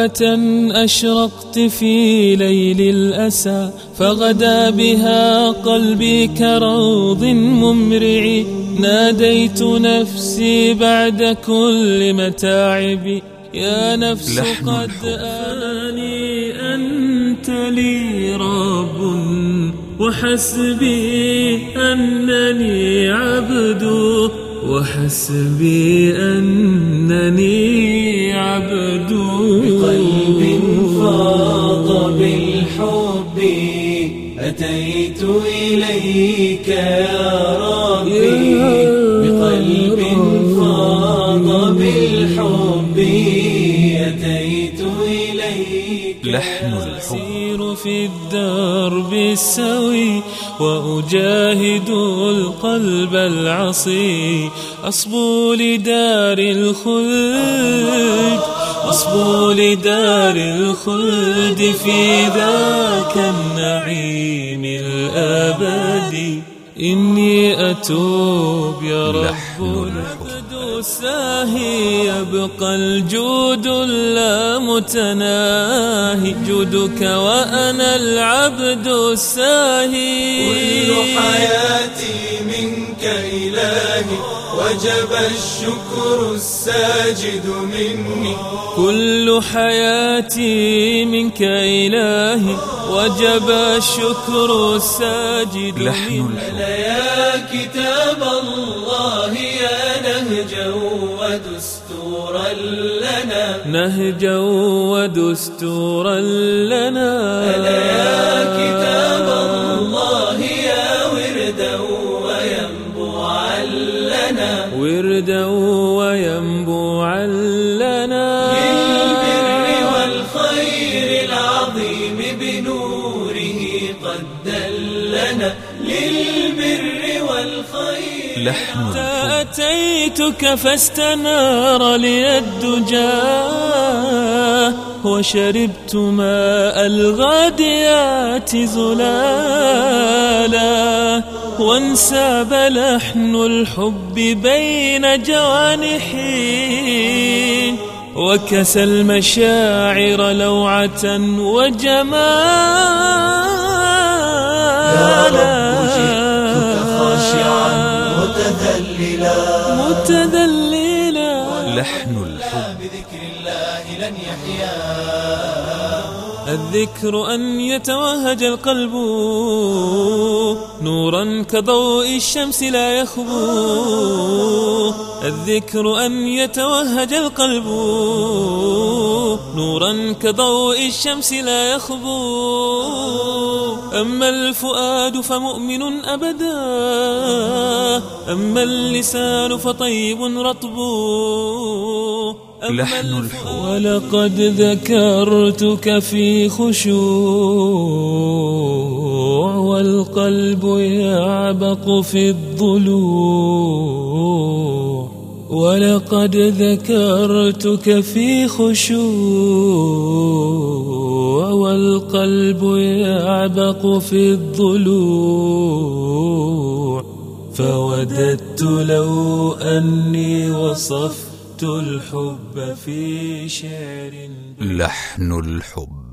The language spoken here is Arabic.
أمة أشرقت في ليل الأسى، فغدا بها قلبي كروض ممرع. ناديت نفسي بعد كل متاعبي، يا نفس قد آني أنت لي رب، وحسبي أنني عبد، وحسبي أنني عبد. بقلب فاض بالحب أتيت إليك يا ربي، بقلب فاض بالحب أتيت إليك. لحن الحب. أسير في الدرب السوي وأجاهد القلب العصي، أصبو لدار الخلد، أصبو لدار الخلد في ذاك النعيم الأبدي. إني أتوب يا رب العبد ساهي، يبقى الجود اللامتناهي، جودك وأنا العبد الساهي. كل حياتي منك إلهي، وجب الشكر الساجد مني. كل حياتي منك إلهي، وجب الشكر الساجد مني. يا كتاب الله يا نهجا ودستورا لنا، نهجا ودستورا لنا. يا كتاب الله يا وردا وينبوعا لنا، وردا وينبوعا لنا. للبر والخير العظيم بنوره قد دلنا، للبر والخير. حتى أتيتك فاستنار لي الدجى، وشربت ماء الغاديات زلالا، وانساب لحن الحب بين جوانحي، وكسى المشاعر لوعة وجمالا. متذللا. لحن الحب. بذكر الله لن يحيا. الذكر أن يتوهج القلب نورا كضوء الشمس لا يخبو. الذكر أن يتوهج القلب نورا كضوء الشمس لا يخبو. أما الفؤاد فمؤمن أبدا، أما اللسان فطيب رطب. لحن الحب. ولقد ذكرتك في خشوع، والقلب يعبق في الضلوع. ولقد ذكرتك في خشوع، والقلب يعبق في الضلوع. فوددت لو أني وصفت الحب في شعر. لحن الحب.